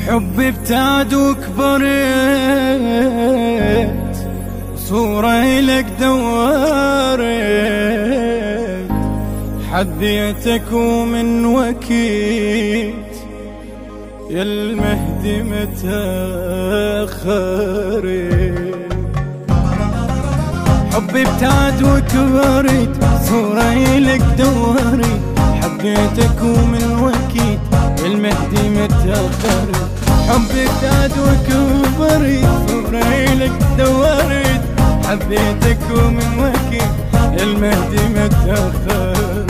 حبي ابتعد وكبرت، صورة لك دورت، حبيتك ومن وكيت يا المهدي متأخرت. حبي ابتعد وكبرت، صورة لك دورت، حبيتك ومن وكيت يا المهدي متأخرت. حبي ابتعد وكبرت، صورة لك دورت، حبيتك ومن وكيت يا المهدي متأخرت.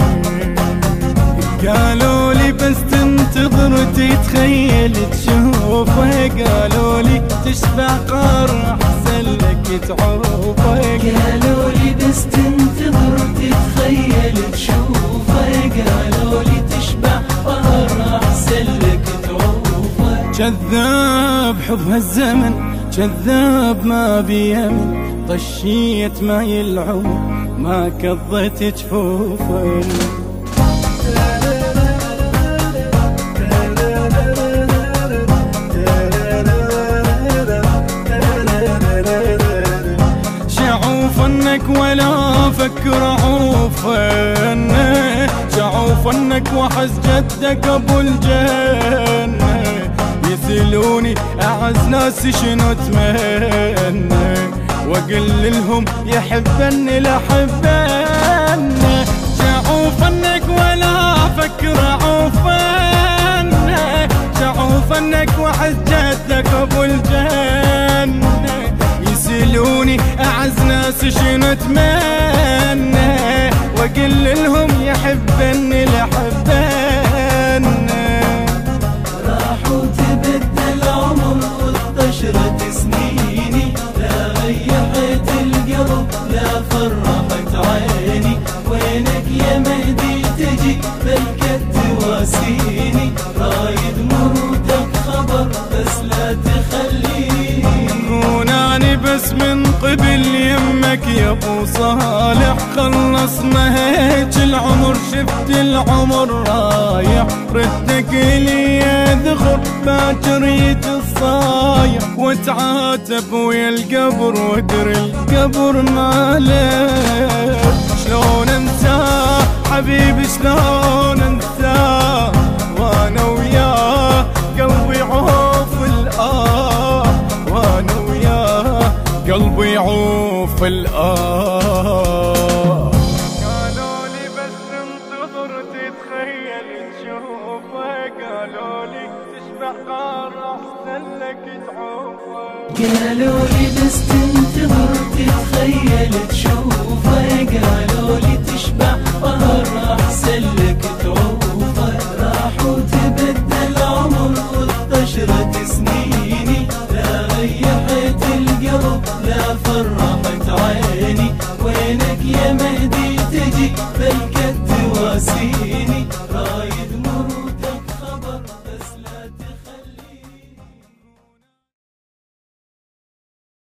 قالوا لي بس تنتظر تتخيل تشوفه، قالوا لي تشبع قار احسن لك تعوفه. قالوا لي بس تنتظر تتخيل تشوفه، قالوا لي تشبع قار احسن لك تعوفه. كذاب حب هالزمن، كذاب ما بيمن، طشيت ما يلعب ما كضت جفوفه. ولا فكر عوفنه، شعوفنك وحز جدك ابو الجنة. يسألوني اعز ناس شنو اتمنى، واقول لهم يحبني لحبنه. شعوفنك ولا فكر عوفنه، شعوفنك وحز جدك ابو الجنة. يسألوني اعز ناس شنو اتمنى، واقول لهم يحبني لحبني. راح وتبدل عمر وانتشرت سنيني، لا ريحت القلب لا فرحت عيني. وينك يا مهدي تجي بلكت تواسيني، رايد مرودك خبر بس لا تخليني. كوناني بس من قبل يمك يا ابو صالح، خلصنا هيك العمر شفت العمر رايح. ردك لي يا ذخر باكر يتصايح، وتعاتب ويا القبر وادري القبر ماله. شلون انساه حبيبي شلون انساه، وانا وياه قلبي عوف الآه، وانا وياه قلبي يعوف الآه. قالوا لي بس انتظر تتخيل تشوفه، قالوا لي تشبع قار احسن لك تعوفه. قالوا لي بس تنتظر تتخيل تشوفه،